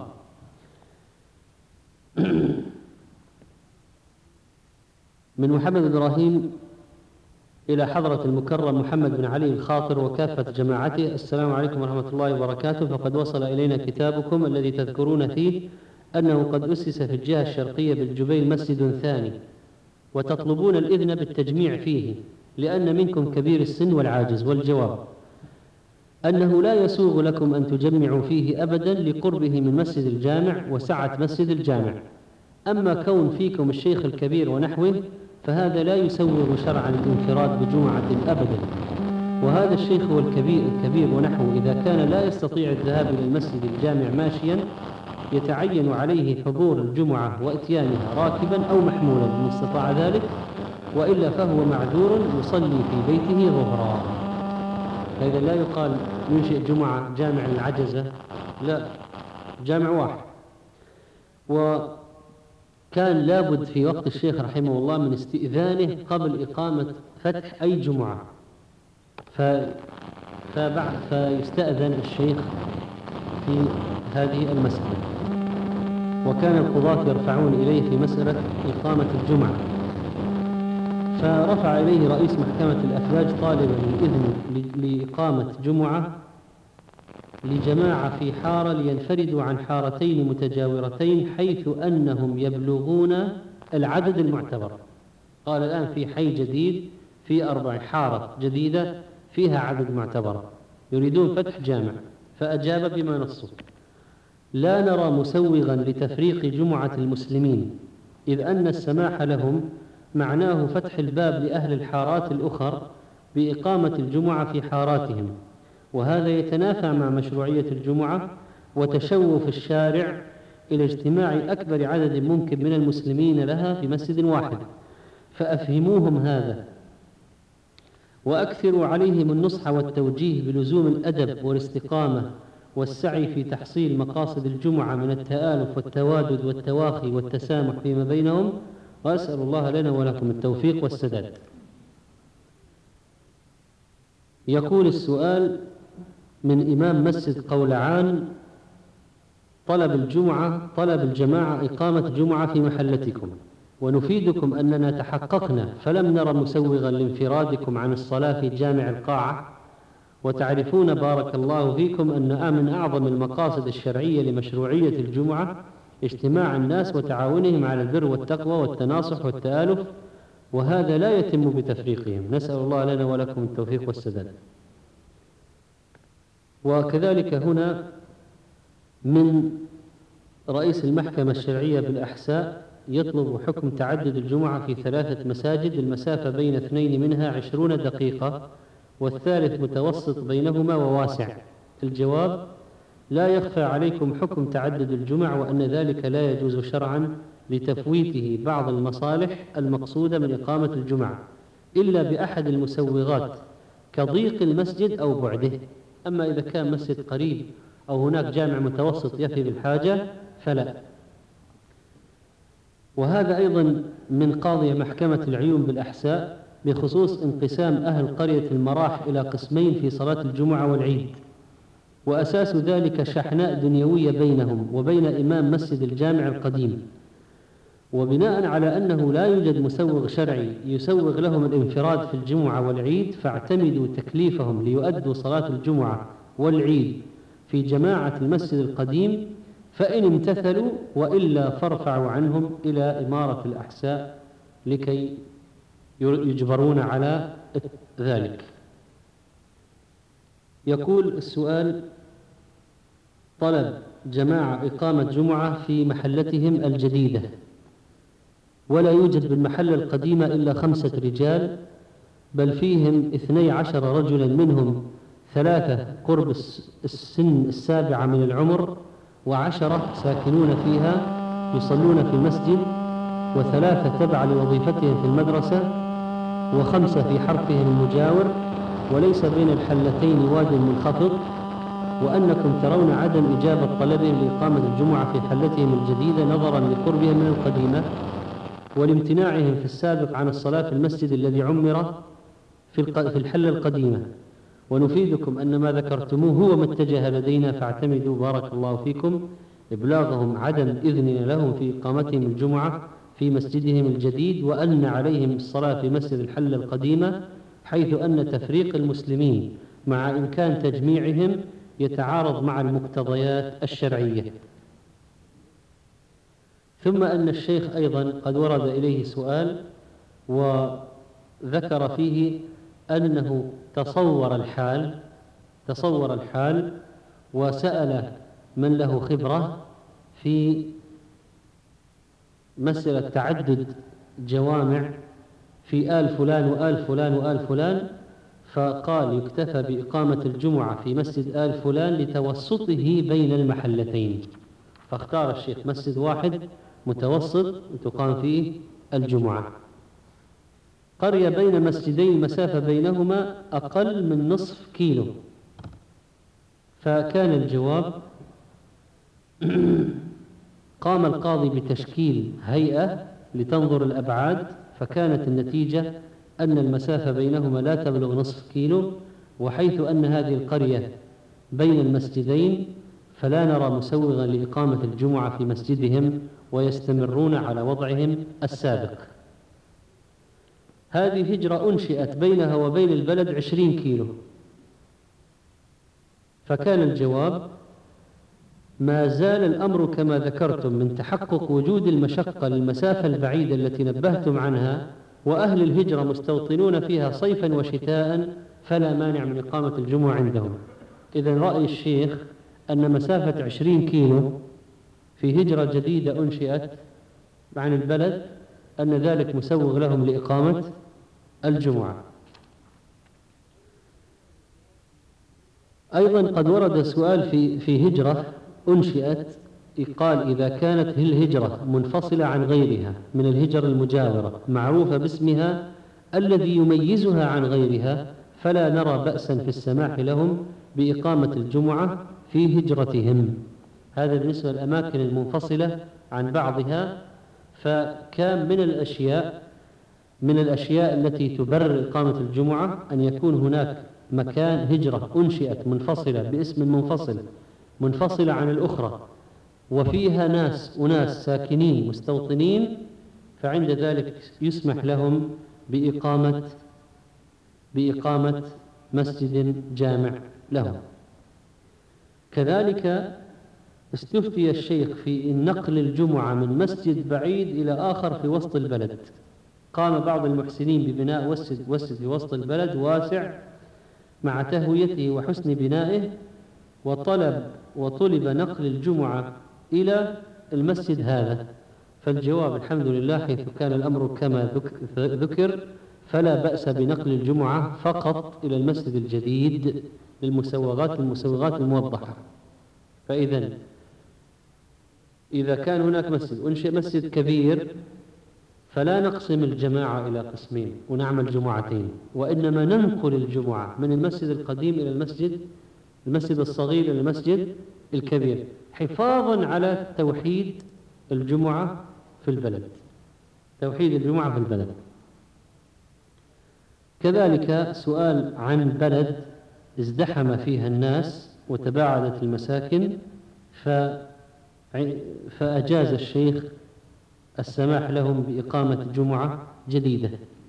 من محمد بن إبراهيم إلى حضرة المكرم محمد بن علي الخاطر وكافة جماعته: السلام عليكم ورحمة الله وبركاته. فقد وصل إلينا كتابكم الذي تذكرون فيه أنه قد أسس في الجهة الشرقية بالجبيل مسجد ثاني، وتطلبون الإذن بالتجميع فيه لأن منكم كبير السن والعاجز. والجواب: أنه لا يسوغ لكم أن تجمعوا فيه أبدا لقربه من مسجد الجامع وسعة مسجد الجامع. أما كون فيكم الشيخ الكبير ونحوه فهذا لا يسوغ شرعا الانفراد بجمعة أبدا. وهذا الشيخ هو الكبير ونحوه إذا كان لا يستطيع الذهاب إلى المسجد الجامع ماشيا، يتعين عليه حضور الجمعة وإتيانها راكبا أو محمولا إن استطاع ذلك، وإلا فهو معذور يصلي في بيته ظهرا. فإذا لا يقال ينشئ جامع العجزة، لا، جامع واحد. وكان لابد في وقت الشيخ رحمه الله من استئذانه قبل إقامة فتح أي جمعة، فيستأذن الشيخ في هذه المسألة. وكان القضاة يرفعون إليه في مسألة إقامة الجمعة، فرفع إليه رئيس محكمة الأفلاج طالبا الإذن لإقامة جمعة لجماعة في حارة لينفردوا عن حارتين متجاورتين حيث أنهم يبلغون العدد المعتبر. قال الآن في حي جديد في 4 حارة جديدة فيها عدد معتبر، يريدون فتح جامع، فأجاب بما نصه: لا نرى مسوغا لتفريق جمعة المسلمين، إذ أن السماح لهم معناه فتح الباب لأهل الحارات الأخر بإقامة الجمعة في حاراتهم، وهذا يتنافى مع مشروعية الجمعة وتشوف الشارع إلى اجتماع أكبر عدد ممكن من المسلمين لها في مسجد واحد، فأفهموهم هذا، وأكثروا عليهم النصح والتوجيه بلزوم الأدب والاستقامة والسعي في تحصيل مقاصد الجمعة من التآلف والتوادد والتواخي والتسامح فيما بينهم، وأسأل الله لنا ولكم التوفيق والسداد. يقول السؤال من إمام مسجد قولعان: طلب الجماعة إقامة جمعة في محلتكم، ونفيدكم أننا تحققنا فلم نر مسوغا لانفرادكم عن الصلاة في جامع القاعة. وتعرفون بارك الله فيكم أن من أعظم المقاصد الشرعية لمشروعية الجمعة اجتماع الناس وتعاونهم على البر والتقوى والتناصح والتآلف، وهذا لا يتم بتفريقهم. نسأل الله لنا ولكم التوفيق والسداد. وكذلك هنا من رئيس المحكمة الشرعية بالأحساء يطلب حكم تعدد الجمعة في 3 مساجد، المسافة بين 2 منها 20 دقيقة، والثالث متوسط بينهما وواسع. الجواب: لا يخفى عليكم حكم تعدد الجمع، وأن ذلك لا يجوز شرعا لتفويته بعض المصالح المقصودة من إقامة الجمعة إلا بأحد المسوغات كضيق المسجد أو بعده. أما إذا كان مسجد قريب أو هناك جامع متوسط يفي بالحاجة فلا. وهذا أيضا من قاضي محكمة العيون بالأحساء بخصوص انقسام أهل قرية المراح إلى قسمين في صلاة الجمعة والعيد، وأساس ذلك شحناء دنيوية بينهم وبين إمام مسجد الجامع القديم. وبناء على أنه لا يوجد مسوغ شرعي يسوغ لهم الانفراد في الجمعة والعيد، فاعتمدوا تكليفهم ليؤدوا صلاة الجمعة والعيد في جماعة المسجد القديم، فإن امتثلوا، وإلا فارفعوا عنهم إلى إمارة الأحساء لكي يجبرون على ذلك. يقول السؤال: طلب جماعة إقامة جمعة في محلتهم الجديدة، ولا يوجد بالمحلة القديمة إلا 5 رجال، بل فيهم 12 رجلا، منهم 3 قرب السن 7 من العمر، و10 ساكنون فيها يصلون في المسجد، و3 تبع لوظيفتهم في المدرسة، و5 في حرفهم المجاور، وليس بين الحلتين واد منخفض، وأنكم ترون عدم إجابة طلبهم لإقامة الجمعة في حلتهم الجديدة نظرا لقربهم من القديمة، ولامتناعهم في السابق عن الصلاة في المسجد الذي عمر في الحلة القديمة. ونفيدكم أن ما ذكرتموه هو ما اتجه لدينا، فاعتمدوا بارك الله فيكم إبلاغهم عدم إذننا لهم في إقامتهم الجمعة في مسجدهم الجديد، وأن عليهم الصلاة في مسجد الحلة القديمة، حيث أن تفريق المسلمين مع إمكان تجميعهم يتعارض مع المقتضيات الشرعية. ثم أن الشيخ أيضا قد ورد إليه سؤال وذكر فيه أنه تصور الحال وسأل من له خبرة في مسألة تعدد جوامع في آل فلان وآل فلان وآل فلان، فقال يكتفى بإقامة الجمعة في مسجد آل فلان لتوسطه بين المحلتين، فاختار الشيخ مسجد واحد متوسط تقام فيه الجمعة. قرية بين مسجدين المسافة بينهما أقل من نصف كيلو، فكان الجواب: قام القاضي بتشكيل هيئة لتنظر الأبعاد، فكانت النتيجة أن المسافة بينهما لا تبلغ نصف كيلو، وحيث أن هذه القرية بين المسجدين فلا نرى مسوغا لإقامة الجمعة في مسجدهم، ويستمرون على وضعهم السابق. هذه هجرة أنشئت بينها وبين البلد 20 كيلو، فكان الجواب: ما زال الأمر كما ذكرتم من تحقق وجود المشقة للمسافة البعيدة التي نبهتم عنها، وأهل الهجرة مستوطنون فيها صيفا وشتاء، فلا مانع من إقامة الجمعة عندهم. إذن رأي الشيخ أن مسافة 20 كيلو في هجرة جديدة أنشئت عن البلد أن ذلك مسوغ لهم لإقامة الجمعة. أيضا قد ورد سؤال في هجرة أنشئت، قال: إذا كانت الهجرة منفصلة عن غيرها من الهجر المجاورة معروفة باسمها الذي يميزها عن غيرها، فلا نرى بأسا في السماح لهم بإقامة الجمعة في هجرتهم. هذا بالنسبة للأماكن المنفصلة عن بعضها. فكان من الأشياء التي تبرر إقامة الجمعة أن يكون هناك مكان هجرة أنشئت منفصلة باسم منفصلة عن الأخرى، وفيها أناس ساكنين مستوطنين، فعند ذلك يسمح لهم بإقامة مسجد جامع لهم. كذلك استفتي الشيخ في نقل الجمعة من مسجد بعيد إلى آخر في وسط البلد. قام بعض المحسنين ببناء مسجد في وسط البلد واسع مع تهويته وحسن بنائه، وطلب نقل الجمعة إلى المسجد هذا. فالجواب الحمد لله، حيث كان الأمر كما ذكر فلا بأس بنقل الجمعة فقط إلى المسجد الجديد للمسوغات الموضحة. إذا كان هناك مسجد وانشئ مسجد كبير فلا نقسم الجماعة إلى قسمين ونعمل جمعتين، وإنما ننقل الجمعة من المسجد القديم إلى المسجد الصغير إلى المسجد الكبير، حفاظا على توحيد الجمعة في البلد. كذلك سؤال عن بلد ازدحم فيها الناس وتباعدت المساكن، فأجاز الشيخ السماح لهم بإقامة جمعة جديدة.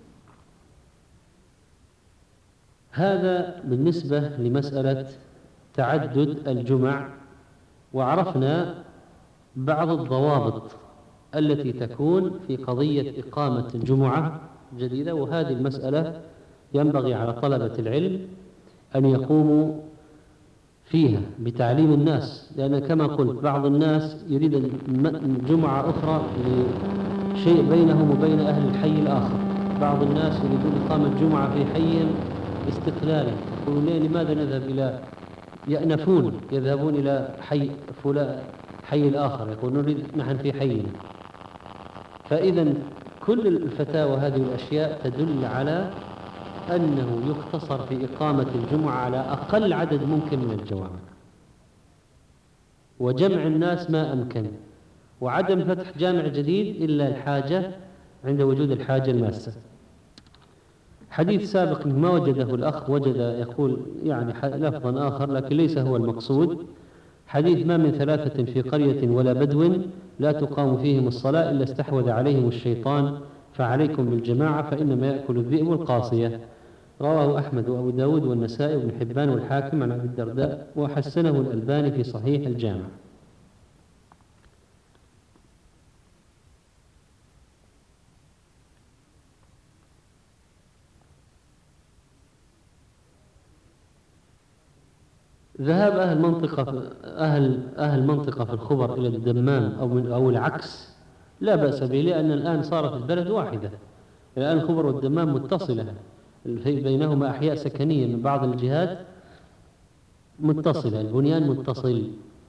هذا بالنسبة لمسألة تعدد الجمع، وعرفنا بعض الضوابط التي تكون في قضية إقامة الجمعة جديدة. وهذه المسألة ينبغي على طلبة العلم أن يقوموا فيها بتعليم الناس، لأن كما قلت بعض الناس يريد جمعة أخرى لشيء بينهم وبين أهل الحي الآخر. بعض الناس يريدون إقامة جمعة في حيهم استقلالا، يقولون لماذا نذهب يذهبون إلى حي الآخر، يقولون نريد نحن في حينا. فإذا كل الفتاوى هذه الأشياء تدل على أنه يقتصر في إقامة الجمعة على أقل عدد ممكن من الجوامع، وجمع الناس ما أمكن، وعدم فتح جامع جديد إلا الحاجة عند وجود الحاجة الماسة. حديث سابق ما وجده الأخ، يقول يعني لفظا آخر لكن ليس هو المقصود. حديث: ما من 3 في قرية ولا بدو لا تقام فيهم الصلاة إلا استحوذ عليهم الشيطان، فعليكم بالجماعة فإنما يأكل الذئب القاصية. رواه أحمد وأبو داود والنسائي وابن حبان والحاكم عن أبي الدرداء، وحسنه الألباني في صحيح الجامع. ذهاب أهل منطقة في الخبر إلى الدمام أو العكس لا بأس به، لأن الآن صارت البلد واحدة. الآن الخبر والدمام متصلة، بينهما أحياء سكنية من بعض الجهات متصلة، البنيان متصل،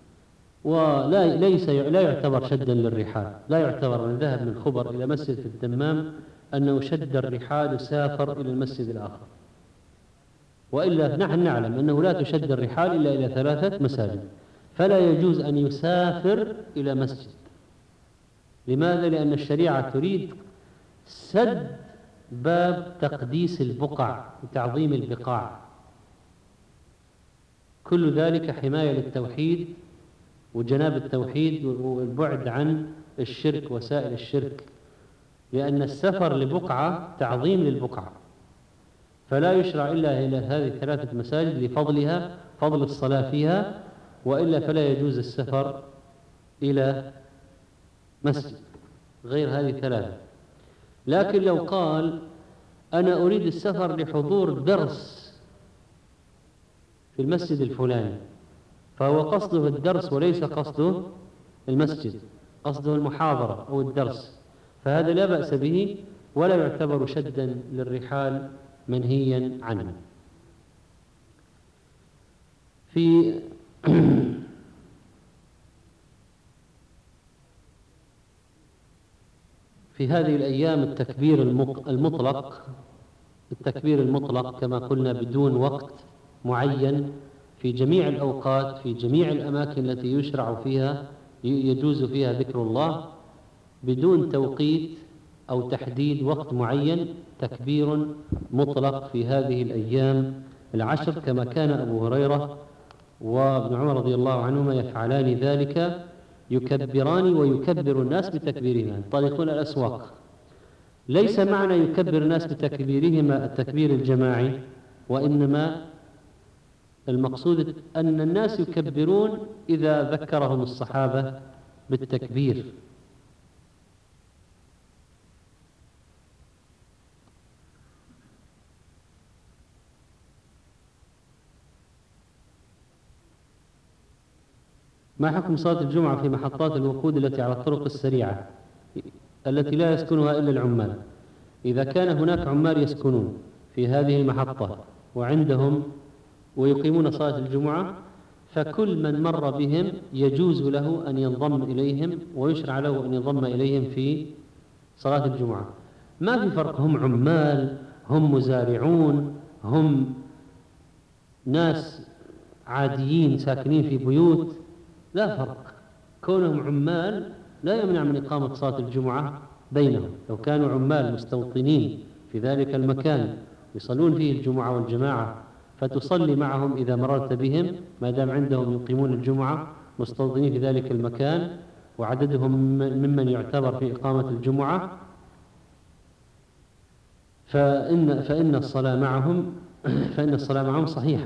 لا يعتبر شدا للرحال. لا يعتبر من ذهب من خبر إلى مسجد في الدمام أنه شد الرحال وسافر إلى المسجد الآخر، وإلا نحن نعلم أنه لا تشد الرحال إلا إلى 3 مساجد، فلا يجوز أن يسافر إلى مسجد. لماذا؟ لأن الشريعة تريد سد باب تقديس البقع وتعظيم البقاع، كل ذلك حماية للتوحيد وجناب التوحيد والبعد عن الشرك وسائل الشرك، لأن السفر لبقعة تعظيم للبقعة، فلا يشرع إلا إلى هذه 3 مساجد لفضلها، فضل الصلاة فيها، وإلا فلا يجوز السفر إلى مسجد غير هذه 3. لكن لو قال أنا أريد السفر لحضور درس في المسجد الفلاني، فهو قصده الدرس وليس قصده المسجد، قصده المحاضرة أو الدرس، فهذا لا بأس به ولا يعتبر شدا للرحال منهيا عنه. في هذه الأيام التكبير المطلق كما قلنا بدون وقت معين في جميع الأوقات في جميع الأماكن التي يشرع فيها يجوز فيها ذكر الله بدون توقيت أو تحديد وقت معين، تكبير مطلق في هذه الأيام 10 كما كان أبو هريرة وابن عمر رضي الله عنهما يفعلان ذلك يكبران ويكبر الناس بتكبيرهما، ينطلقون الأسواق. ليس معنى يكبر الناس بتكبيرهما التكبير الجماعي، وإنما المقصود أن الناس يكبرون إذا ذكرهم الصحابة بالتكبير. ما حكم صلاة الجمعة في محطات الوقود التي على الطرق السريعة التي لا يسكنها إلا العمال؟ إذا كان هناك عمال يسكنون في هذه المحطة وعندهم ويقيمون صلاة الجمعة، فكل من مر بهم يجوز له أن ينضم إليهم ويشرع له أن ينضم إليهم في صلاة الجمعة. ما في فرق، هم عمال، هم مزارعون، هم ناس عاديين ساكنين في بيوت، لا فرق. كونهم عمال لا يمنع من إقامة صلاة الجمعة بينهم. لو كانوا عمال مستوطنين في ذلك المكان يصلون فيه الجمعة والجماعة، فتصلي معهم إذا مررت بهم ما دام عندهم يقيمون الجمعة مستوطنين في ذلك المكان وعددهم ممن يعتبر في إقامة الجمعة، فإن الصلاة معهم صحيحة.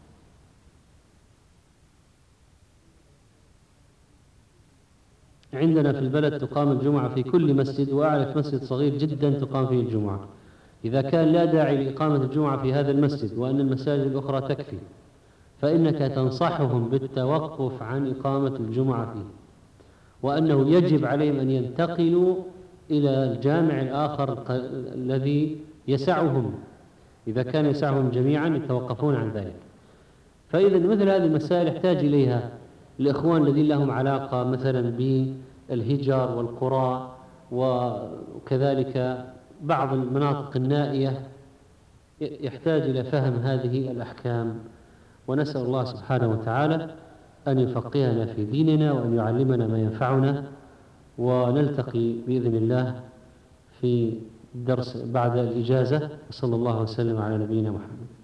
عندنا في البلد تقام الجمعة في كل مسجد، وأعرف مسجد صغير جدا تقام فيه الجمعة. إذا كان لا داعي لإقامة الجمعة في هذا المسجد وأن المساجد الأخرى تكفي، فإنك تنصحهم بالتوقف عن إقامة الجمعة فيه، وأنه يجب عليهم أن ينتقلوا إلى الجامع الآخر الذي يسعهم. إذا كان يسعهم جميعا يتوقفون عن ذلك. فإذا مثل هذه المسائل يحتاج إليها الإخوان الذين لهم علاقة مثلا بالهجر والقرى وكذلك بعض المناطق النائية، يحتاج إلى فهم هذه الأحكام. ونسأل الله سبحانه وتعالى أن يفقهنا في ديننا وأن يعلمنا ما ينفعنا، ونلتقي بإذن الله في درس بعد الإجازة. صلى الله وسلم على نبينا محمد.